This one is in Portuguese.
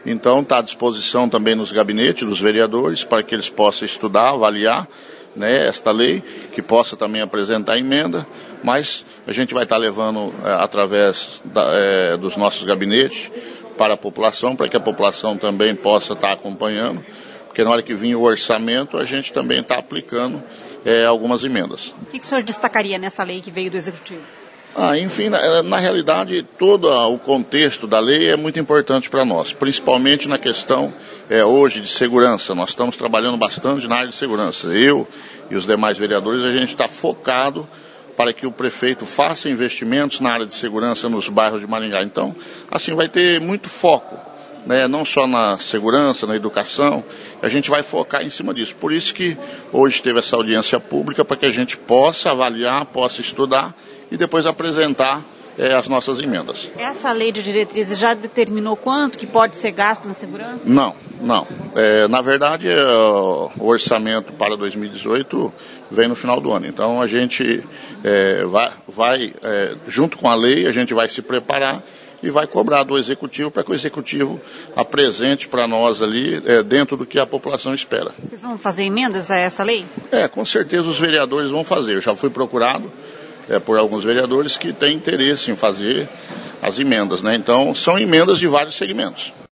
Então está à disposição também nos gabinetes dos vereadores para que eles possam estudar, avaliar, né, esta lei, que possa também apresentar emenda, mas a gente vai estar levando através dos nossos gabinetes para a população, para que a população também possa estar acompanhando, porque na hora que vir o orçamento a gente também está aplicando algumas emendas. O que o senhor destacaria nessa lei que veio do Executivo? Enfim, na realidade, todo o contexto da lei é muito importante para nós, principalmente na questão hoje de segurança. Nós estamos trabalhando bastante na área de segurança. Eu e os demais vereadores, a gente está focado para que o prefeito faça investimentos na área de segurança nos bairros de Maringá. Então, assim, vai ter muito foco, né, não só na segurança, na educação, a gente vai focar em cima disso. Por isso que hoje teve essa audiência pública, para que a gente possa avaliar, possa estudar e depois apresentar as nossas emendas. Essa lei de diretrizes já determinou quanto que pode ser gasto na segurança? Não. Na verdade, o orçamento para 2018 vem no final do ano. Então, a gente vai junto com a lei, a gente vai se preparar e vai cobrar do Executivo para que o Executivo apresente para nós ali dentro do que a população espera. Vocês vão fazer emendas a essa lei? Com certeza os vereadores vão fazer. Eu já fui procurado por alguns vereadores que têm interesse em fazer as emendas, né? Então, são emendas de vários segmentos.